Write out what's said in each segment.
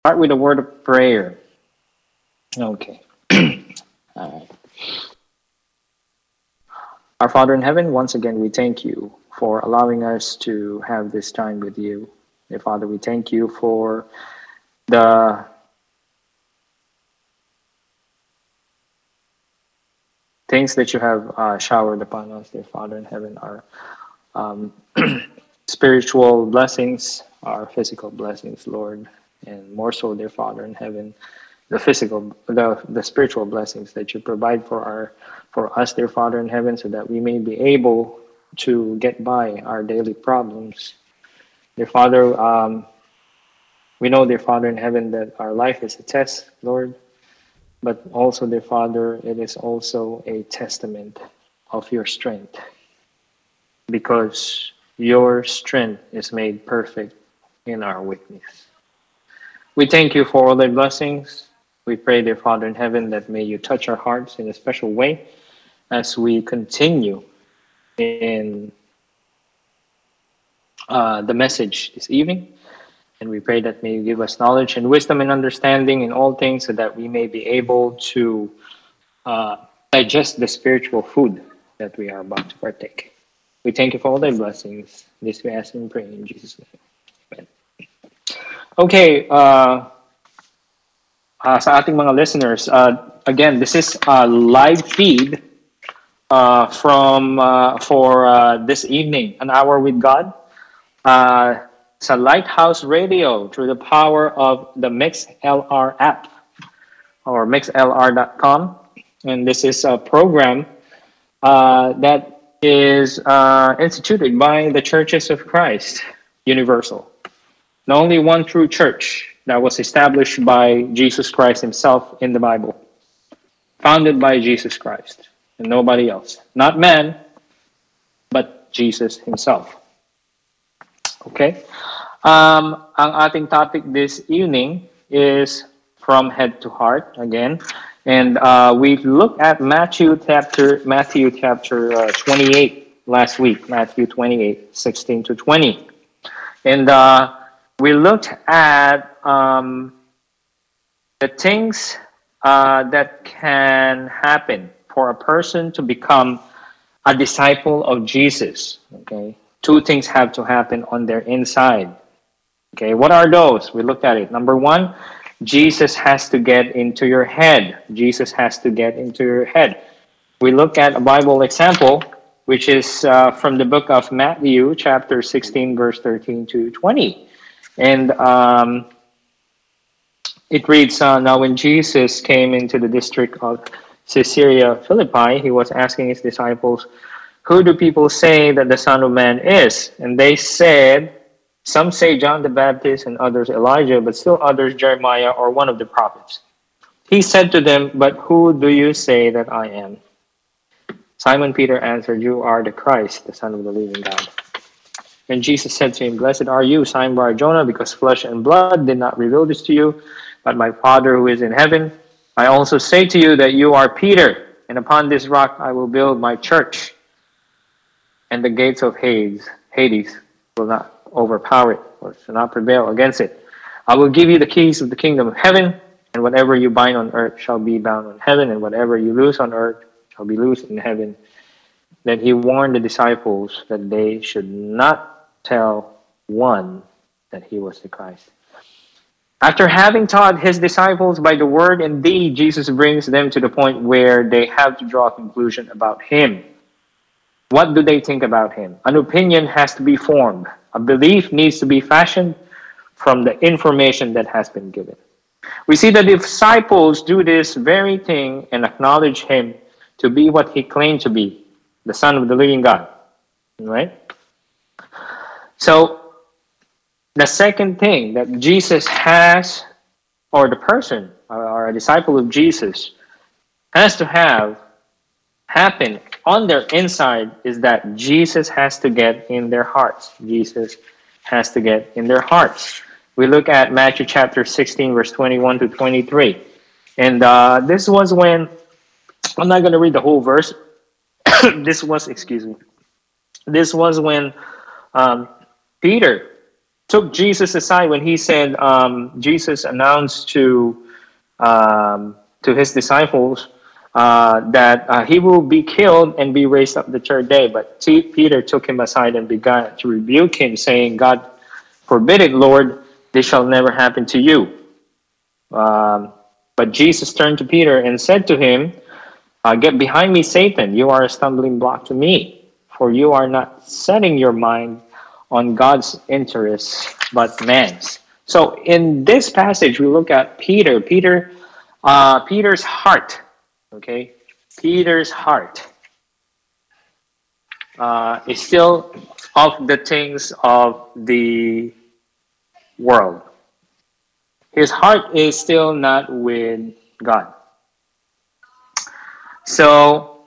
Start with a word of prayer. Okay. All right. Our Father in heaven, once again, we thank you for allowing us to have this time with you. Dear Father, we thank you for the things that you have showered upon us, dear Father in heaven, our um, spiritual blessings, our physical blessings, Lord, and more so, dear Father in heaven, the spiritual blessings that you provide for us, dear Father in heaven, so that we may be able to get by our daily problems. Dear Father, we know, dear Father in heaven, that our life is a test, Lord, but also, dear Father, it is also a testament of your strength, because your strength is made perfect in our weakness. We thank you for all the blessings. We pray, dear Father in heaven, that may you touch our hearts in a special way as we continue in the message this evening. And we pray that may you give us knowledge and wisdom and understanding in all things, so that we may be able to uh, digest the spiritual food that we are about to partake. We thank you for all thy blessings. This we ask and pray in Jesus' name. Amen. Okay, sa ating mga listeners, again, this is a live feed from for this evening, an hour with God. It's a Lighthouse Radio through the power of the MixLR app or mixlr.com. And this is a program that is instituted by the Churches of Christ Universal. The only one true church that was established by Jesus Christ himself in the Bible, founded by Jesus Christ and nobody else. Not man, but Jesus himself. Okay? Ang ating topic this evening is from head to heart again. And we looked at Matthew chapter 28 last week, Matthew 28, 16 to 20. And we looked at the things that can happen for a person to become a disciple of Jesus. Okay, two things have to happen on their inside. Okay, what are those? We looked at it. Number one, Jesus has to get into your head. Jesus has to get into your head. We look at a Bible example, which is from the book of Matthew, chapter 16, verse 13 to 20. And it reads, now when Jesus came into the district of Caesarea Philippi, he was asking his disciples, who do people say that the Son of Man is? And they said, some say John the Baptist, and others Elijah, but still others Jeremiah or one of the prophets. He said to them, but who do you say that I am? Simon Peter answered, you are the Christ, the Son of the living God. And Jesus said to him, blessed are you, Simon Bar-Jonah, because flesh and blood did not reveal this to you, but my Father who is in heaven. I also say to you that you are Peter, and upon this rock I will build my church, and the gates of Hades will not overpower it, or shall not prevail against it. I will give you the keys of the kingdom of heaven, and whatever you bind on earth shall be bound on heaven, and whatever you loose on earth shall be loosed in heaven. Then he warned the disciples that they should not tell one that he was the Christ. After having taught his disciples by the word and deed, Jesus brings them to the point where they have to draw a conclusion about him. What do they think about him? An opinion has to be formed. A belief needs to be fashioned from the information that has been given. We see the disciples do this very thing and acknowledge him to be what he claimed to be, the Son of the living God. Right? So, the second thing that Jesus has, or the person, or a disciple of Jesus, has to have happen on their inside is that Jesus has to get in their hearts. Jesus has to get in their hearts. We look at Matthew chapter 16, verse 21 to 23. And this was when, I'm not going to read the whole verse. This was when um, Peter took Jesus aside when he said, Jesus announced to his disciples that he will be killed and be raised up the third day. But Peter took him aside and began to rebuke him, saying, God forbid it, Lord, this shall never happen to you. But Jesus turned to Peter and said to him, get behind me, Satan. You are a stumbling block to me, for you are not setting your mind on God's interests, but man's. So in this passage, we look at Peter's heart. Okay, Peter's heart is still of the things of the world. His heart is still not with God. So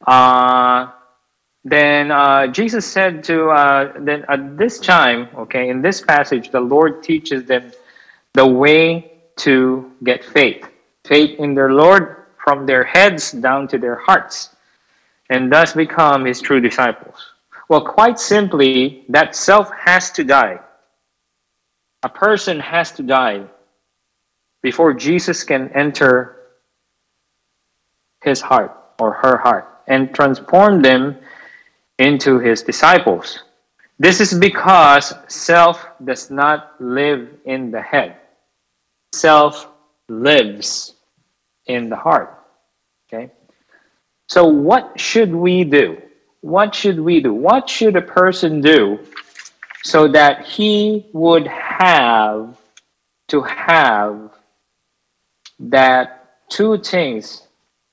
then Jesus said to then at this time, okay, in this passage, the Lord teaches them the way to get faith in their Lord from their heads down to their hearts, and thus become his true disciples. Well, quite simply, that self has to die. A person has to die before Jesus can enter his heart or her heart and transform them into his disciples. This is because self does not live in the head. Self lives in the heart. Okay? So what should we do? What should we do? What should a person do so that he would have to have that two things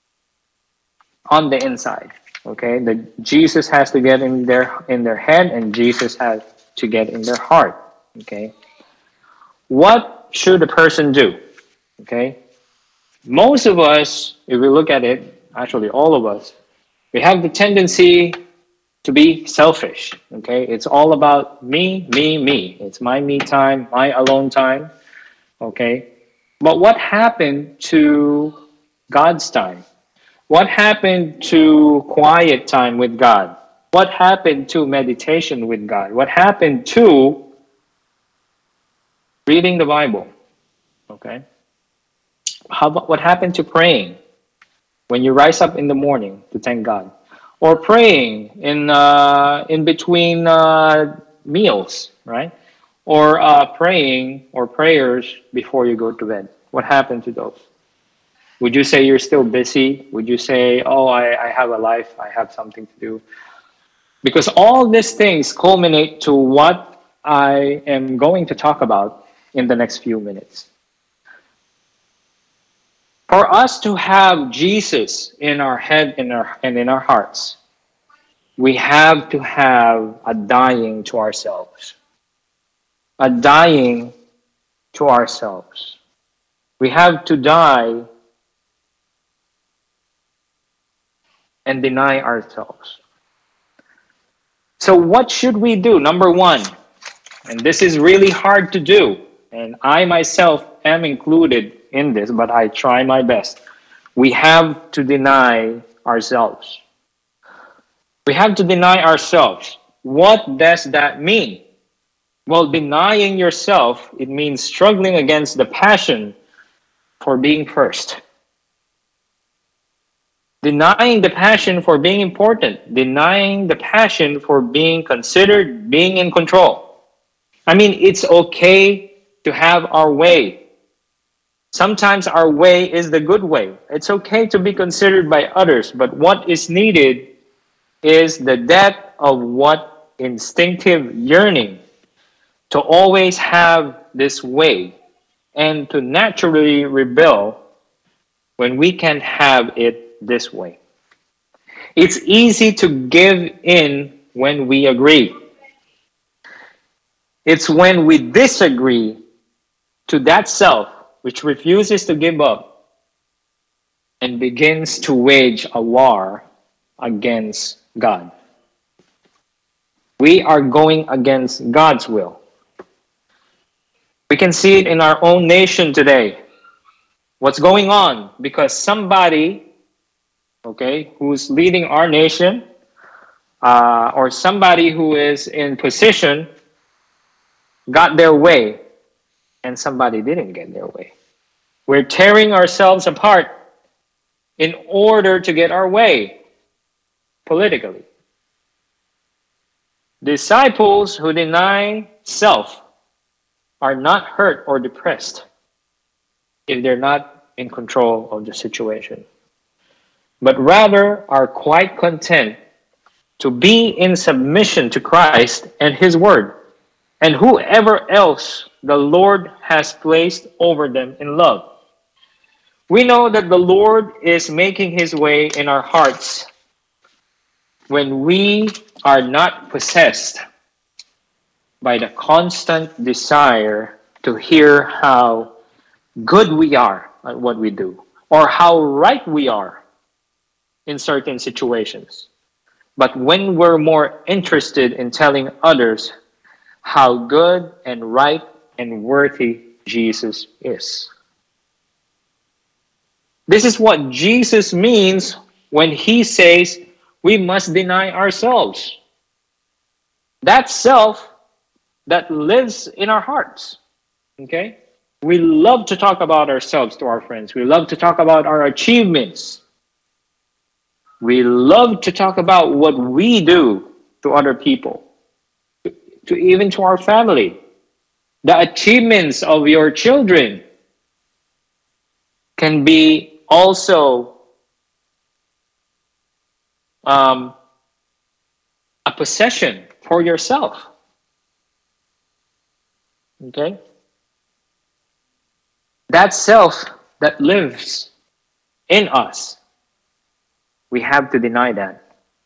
on the inside? Okay, the Jesus has to get in their head, and Jesus has to get in their heart. Okay, what should a person do? Okay, most of us, if we look at it, actually all of us, we have the tendency to be selfish. Okay, it's all about me, me, me. It's my me time, my alone time. Okay, but what happened to God's time? What happened to quiet time with God? What happened to meditation with God? What happened to reading the Bible? Okay. How about what happened to praying when you rise up in the morning to thank God, or praying in between meals, right? Or praying or prayers before you go to bed? What happened to those? Would you say you're still busy? Would you say, oh, I have a life, I have something to do? Because all these things culminate to what I am going to talk about in the next few minutes. For us to have Jesus in our head and in our hearts, we have to have a dying to ourselves. A dying to ourselves. We have to die and deny ourselves. So what should we do? Number one, and this is really hard to do, and I myself am included in this, but I try my best. We have to deny ourselves. We have to deny ourselves. What does that mean? Well, denying yourself, it means struggling against the passion for being first. Denying the passion for being important. Denying the passion for being considered, being in control. I mean, it's okay to have our way. Sometimes our way is the good way. It's okay to be considered by others, but what is needed is the depth of what instinctive yearning to always have this way and to naturally rebel when we can have it this way. It's easy to give in when we agree. It's when we disagree to that self which refuses to give up and begins to wage a war against God. We are going against God's will. We can see it in our own nation today. What's going on? Because somebody, okay, who's leading our nation, or somebody who is in position, got their way and somebody didn't get their way. We're tearing ourselves apart in order to get our way politically. Disciples who deny self are not hurt or depressed if they're not in control of the situation, but rather are quite content to be in submission to Christ and His Word, and whoever else the Lord has placed over them in love. We know that the Lord is making His way in our hearts when we are not possessed by the constant desire to hear how good we are at what we do or how right we are in certain situations. But when we're more interested in telling others how good and right and worthy Jesus is. This is what Jesus means when He says we must deny ourselves. That self that lives in our hearts. Okay? We love to talk about ourselves to our friends. We love to talk about our achievements. We love to talk about what we do to other people, to even to our family. The achievements of your children can be also a possession for yourself. Okay? That self that lives in us, we have to deny that.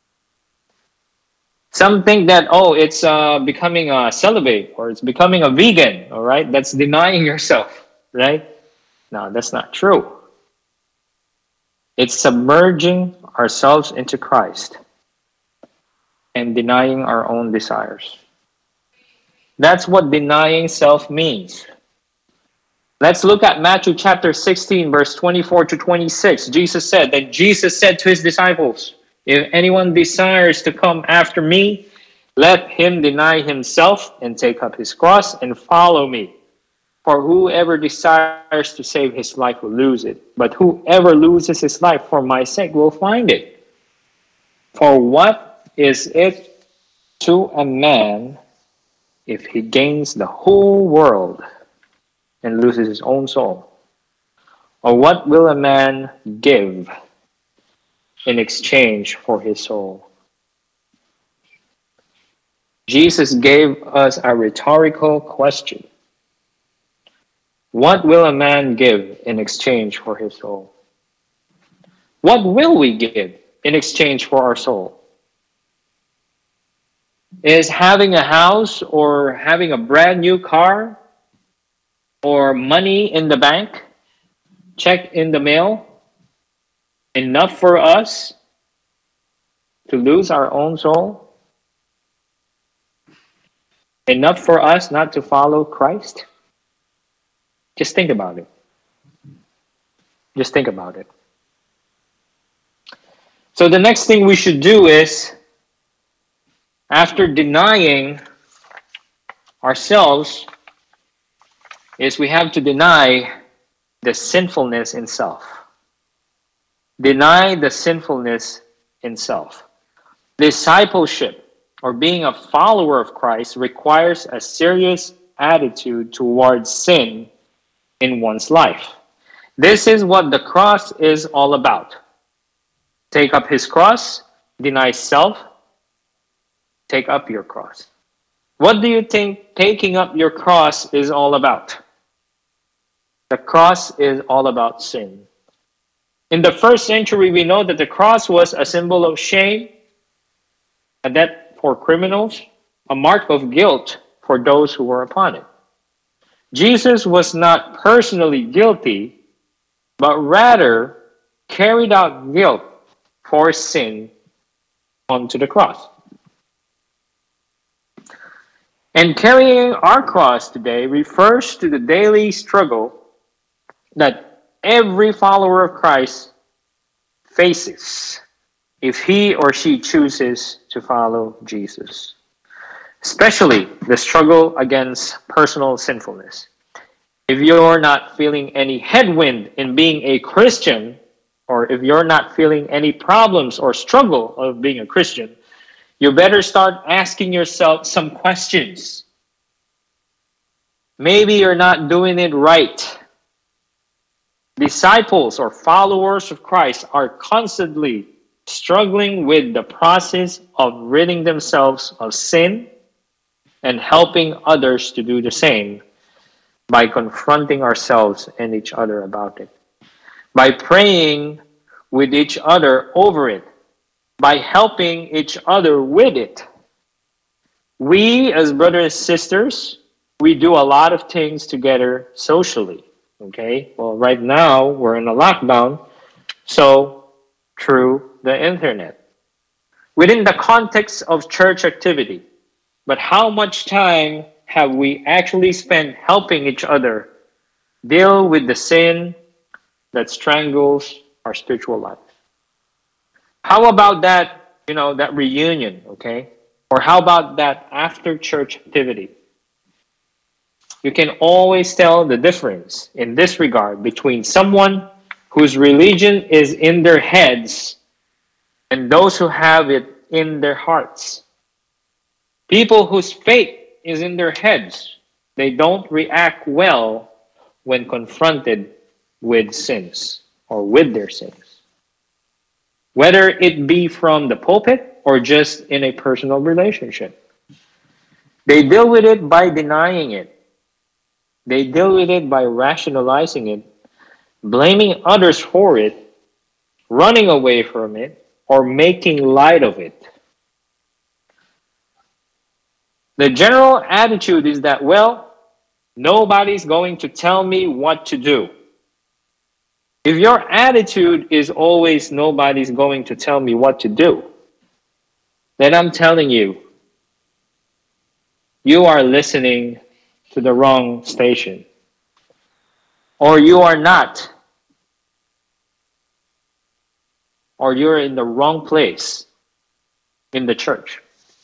Some think that, oh, it's becoming a celibate or it's becoming a vegan, all right? That's denying yourself, right? No, that's not true. It's submerging ourselves into Christ and denying our own desires. That's what denying self means. Let's look at Matthew chapter 16, verse 24 to 26. Jesus said to His disciples, if anyone desires to come after me, let him deny himself and take up his cross and follow me. For whoever desires to save his life will lose it, but whoever loses his life for my sake will find it. For what is it to a man if he gains the whole world and loses his own soul? Or what will a man give in exchange for his soul? Jesus gave us a rhetorical question. What will a man give in exchange for his soul? What will we give in exchange for our soul? Is having a house or having a brand new car or money in the bank, check in the mail, enough for us to lose our own soul? Enough for us not to follow Christ? Just think about it. Just think about it. So the next thing we should do is, after denying ourselves, is we have to deny the sinfulness in self. Deny the sinfulness in self. Discipleship, or being a follower of Christ, requires a serious attitude towards sin in one's life. This is what the cross is all about. Take up His cross, deny self, take up your cross. What do you think taking up your cross is all about? The cross is all about sin. In the first century, we know that the cross was a symbol of shame, a debt for criminals, a mark of guilt for those who were upon it. Jesus was not personally guilty, but rather carried out guilt for sin onto the cross. And carrying our cross today refers to the daily struggle that every follower of Christ faces if he or she chooses to follow Jesus. especially the struggle against personal sinfulness. If you're not feeling any headwind in being a Christian, or if you're not feeling any problems or struggle of being a Christian, you better start asking yourself some questions. Maybe you're not doing it right. Disciples or followers of Christ are constantly struggling with the process of ridding themselves of sin and helping others to do the same by confronting ourselves and each other about it, by praying with each other over it, by helping each other with it. We, as brothers and sisters, we do a lot of things together socially. Okay? Well, right now we're in a lockdown, so through the internet. Within the context of church activity, but how much time have we actually spent helping each other deal with the sin that strangles our spiritual life? How about that, that reunion, okay? Or how about that after church activity? You can always tell the difference in this regard between someone whose religion is in their heads and those who have it in their hearts. People whose faith is in their heads, they don't react well when confronted with sins or with their sins, whether it be from the pulpit or just in a personal relationship. They deal with it by denying it. They deal with it by rationalizing it, blaming others for it, running away from it, or making light of it. The general attitude is that, well, nobody's going to tell me what to do. If your attitude is always nobody's going to tell me what to do, then I'm telling you, you are listening to the wrong station. Or you are not. Or you're in the wrong place in the church.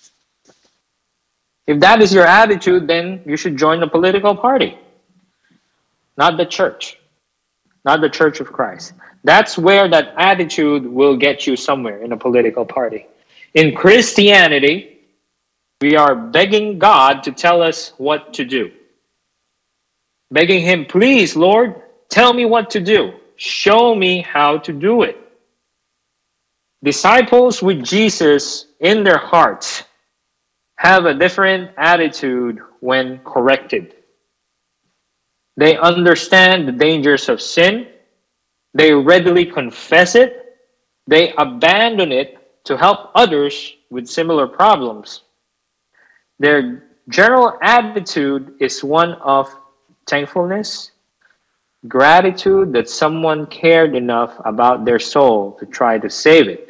If that is your attitude, then you should join a political party, not the church, not the Church of Christ. That's where that attitude will get you somewhere in a political party. In Christianity, we are begging God to tell us what to do. Begging Him, please, Lord, tell me what to do. Show me how to do it. Disciples with Jesus in their hearts have a different attitude when corrected. They understand the dangers of sin. They readily confess it. They abandon it to help others with similar problems. Their general attitude is one of thankfulness, gratitude that someone cared enough about their soul to try to save it.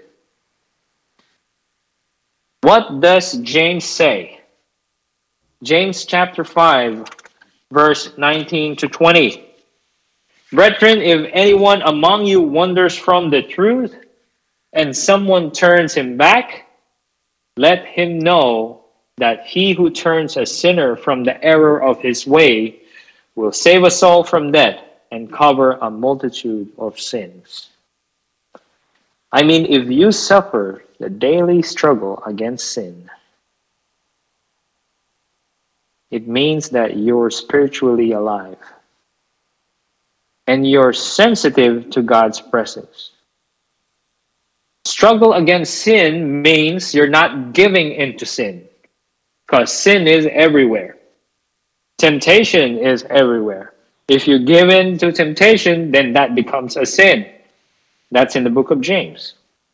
What does James say? James chapter 5, verse 19 to 20. Brethren, if anyone among you wanders from the truth, and someone turns him back, let him know that he who turns a sinner from the error of his way will save us all from death and cover a multitude of sins. I mean, if you suffer the daily struggle against sin, it means that you're spiritually alive and you're sensitive to God's presence. Struggle against sin means you're not giving into sin, because sin is everywhere. Temptation is everywhere. If you give in to temptation, then that becomes a sin. That's in the book of James.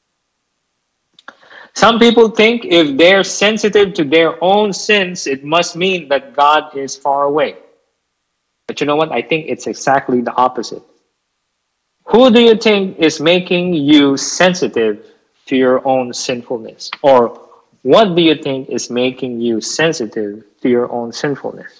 Some people think if they're sensitive to their own sins, it must mean that God is far away. But you know what? I think it's exactly the opposite. Who do you think is making you sensitive to your own sinfulness? Or what do you think is making you sensitive to your own sinfulness?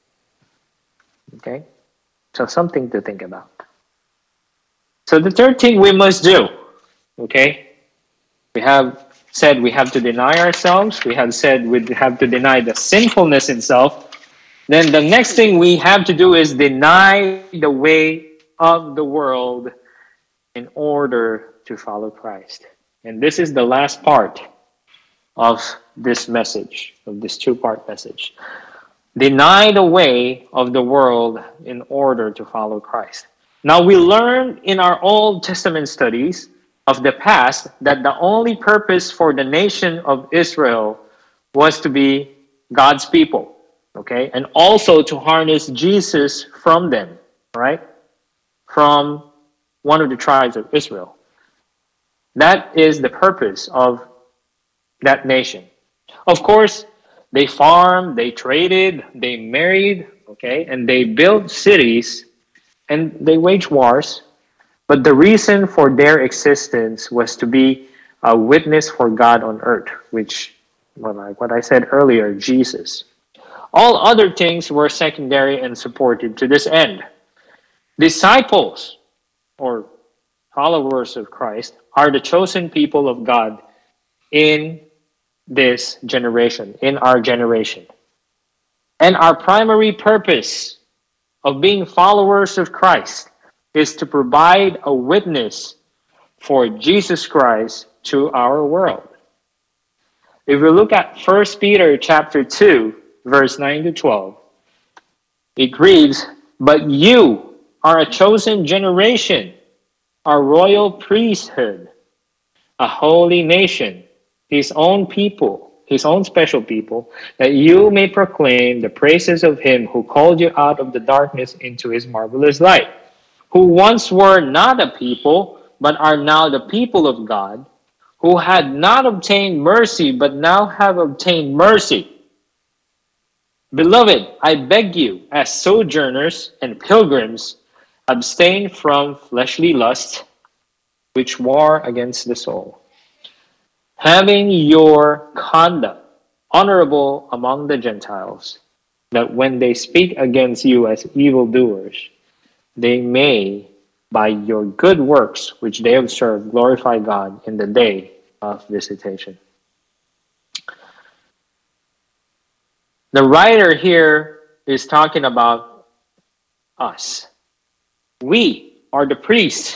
Okay? So something to think about. So the third thing we must do, okay? We have said we have to deny ourselves, we have said we have to deny the sinfulness itself, then the next thing we have to do is deny the way of the world in order to follow Christ. And this is the last part of this message, of this two-part message. Deny the way of the world in order to follow Christ. Now, we learned in our Old Testament studies of the past that the only purpose for the nation of Israel was to be God's people, okay? And also to harness Jesus from them, right? From one of the tribes of Israel. That is the purpose of that nation. Of course, they farmed, they traded, they married, okay, and they built cities and they waged wars. But the reason for their existence was to be a witness for God on earth, which, well, like what I said earlier, Jesus. All other things were secondary and supported to this end. Disciples, or followers of Christ, are the chosen people of God in this generation, in our generation. And our primary purpose of being followers of Christ is to provide a witness for Jesus Christ to our world. If we look at 1 Peter chapter 2, verse 9 to 12, it reads, "But you are a chosen generation, a royal priesthood, a holy nation, his own people, his own special people, that you may proclaim the praises of him who called you out of the darkness into his marvelous light, who once were not a people, but are now the people of God, who had not obtained mercy, but now have obtained mercy. Beloved, I beg you, as sojourners and pilgrims, abstain from fleshly lusts, which war against the soul, having your conduct honorable among the Gentiles, that when they speak against you as evildoers, they may, by your good works which they observe, glorify God in the day of visitation." The writer here is talking about us. We are the priests.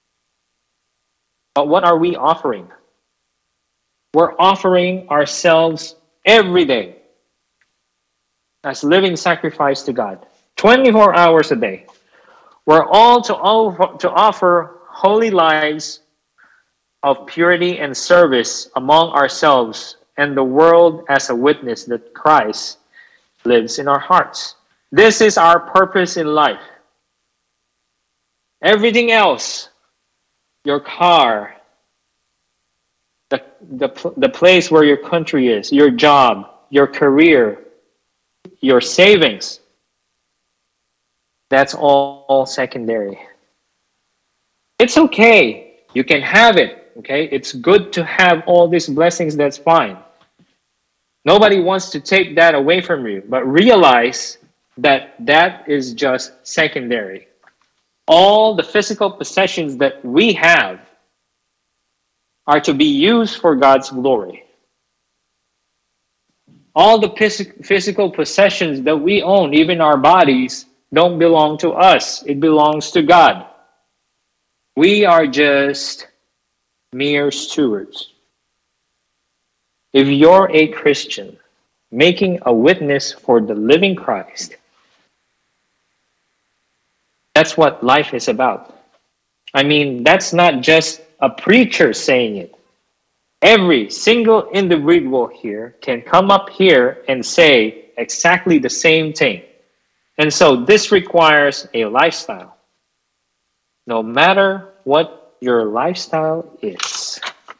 But what are we offering? We're offering ourselves every day as living sacrifice to God, 24 hours a day. We're all to offer holy lives of purity and service among ourselves and the world as a witness that Christ lives in our hearts. This is our purpose in life. Everything else, your car, the place where your country is, your job, your career, your savings, that's all secondary. It's okay. You can have it, okay? It's good to have all these blessings, that's fine. Nobody wants to take that away from you, but realize that that is just secondary. All the physical possessions that we have are to be used for God's glory. All the physical possessions that we own, even our bodies, don't belong to us. It belongs to God. We are just mere stewards. If you're a Christian making a witness for the living Christ, that's what life is about. I mean, that's not just a preacher saying it. Every single individual here can come up here and say exactly the same thing. And so this requires a lifestyle. No matter what your lifestyle is.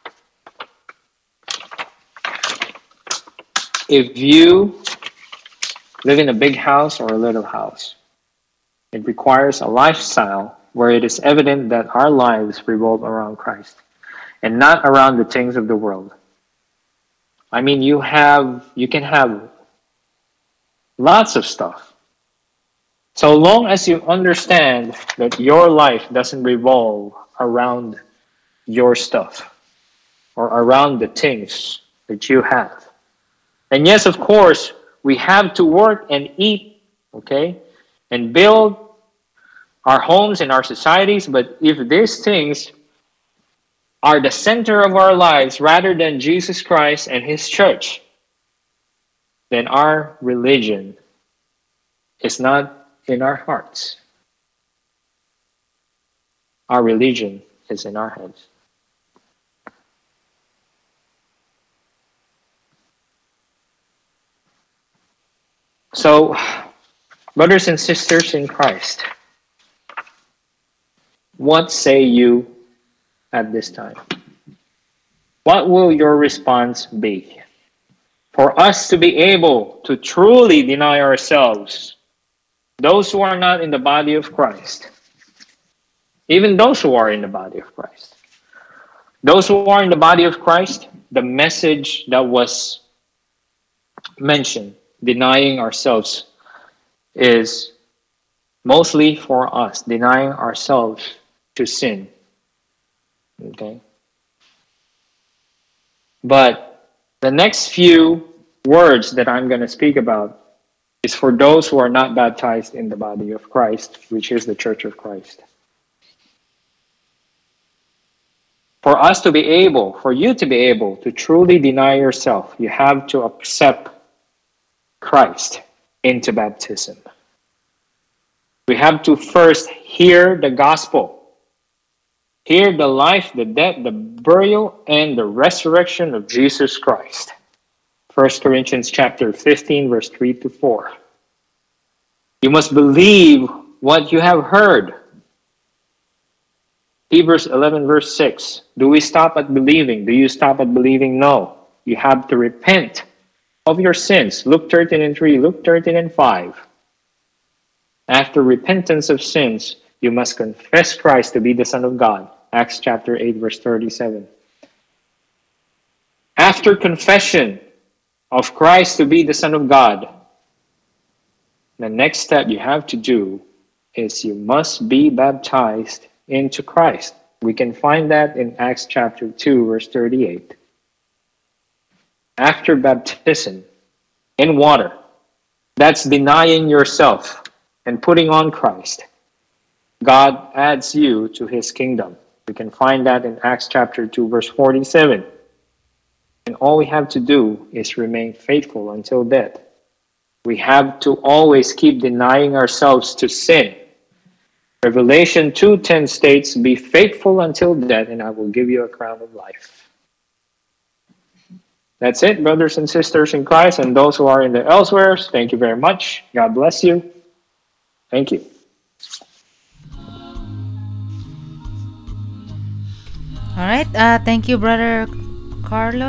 If you live in a big house or a little house, it requires a lifestyle where it is evident that our lives revolve around Christ and not around the things of the world. I mean, you can have lots of stuff. So long as you understand that your life doesn't revolve around your stuff, or around the things that you have. And yes, of course, we have to work and eat, okay, and build our homes and our societies. But if these things are the center of our lives rather than Jesus Christ and His church, then our religion is not in our hearts. Our religion is in our heads. So, brothers and sisters in Christ, what say you at this time? What will your response be? For us to be able to truly deny ourselves, those who are not in the body of Christ, even those who are in the body of Christ, those who are in the body of Christ, the message that was mentioned, denying ourselves, is mostly for us, denying ourselves to sin. Okay? But the next few words that I'm going to speak about is for those who are not baptized in the body of Christ, which is the Church of Christ. For us to be able, for you to be able to truly deny yourself, you have to accept Christ into baptism. We have to first hear the gospel, hear the life, the death, the burial, and the resurrection of Jesus Christ. 1 Corinthians chapter 15, verse 3 to 4. You must believe what you have heard. Hebrews 11, verse 6. Do we stop at believing? Do you stop at believing? No. You have to repent of your sins. Luke 13 and 3, Luke 13 and 5. After repentance of sins, you must confess Christ to be the Son of God. Acts chapter 8, verse 37. After confession of Christ to be the Son of God, the next step you have to do is you must be baptized into Christ. We can find that in Acts chapter 2, verse 38. After baptism in water, that's denying yourself and putting on Christ. God adds you to His kingdom. We can find that in Acts chapter 2, verse 47. And all we have to do is remain faithful until death. We have to always keep denying ourselves to sin. Revelation 2:10 states, "Be faithful until death, and I will give you a crown of life." That's it, brothers and sisters in Christ, and those who are in the elsewheres, thank you very much. God bless you. Thank you. All right. Thank you, Brother Carlo.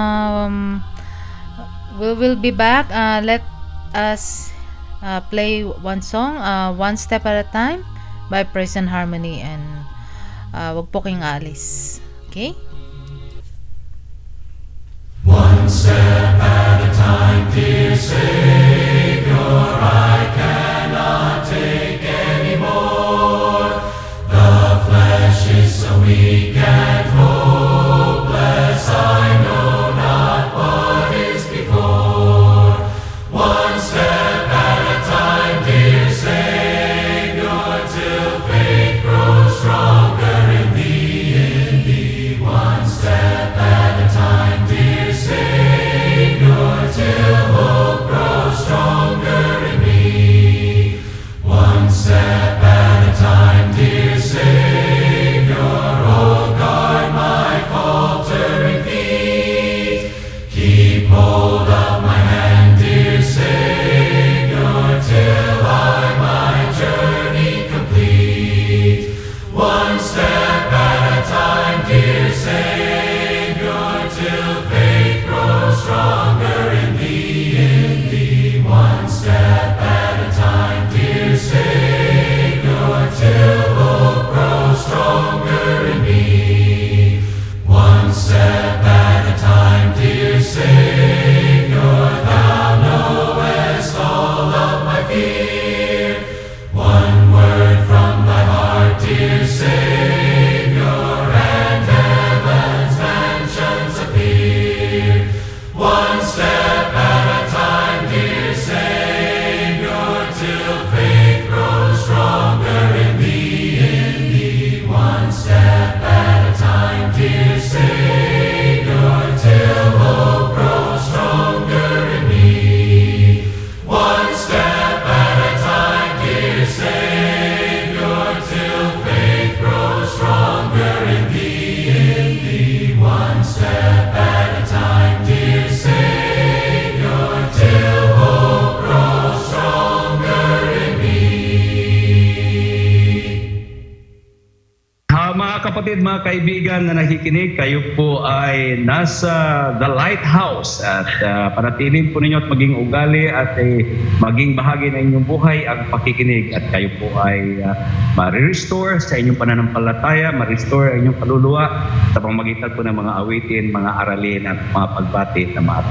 We will be back. Let us play one song, One Step at a Time by Praise and Harmony, and wag po kayong alis. Okay? One step at a time, dear Savior, I cannot take anymore. The flesh is so weak and hopeless, I know not what is before. One step at a time, dear Savior, till faith grows stronger in thee, One step at a time, dear Savior, till hope grows stronger in me. One step at a time, dear Savior, oh God. kapatid, mga kaibigan na nakikinig, kayo po ay nasa The Lighthouse at panatinin po ninyo at maging ugali at maging bahagi ng inyong buhay ang pakikinig at kayo po ay ma-restore sa inyong pananampalataya, ma-restore ang inyong kaluluwa sa pamamagitan po ng mga awitin, mga aralin at mga pagbati na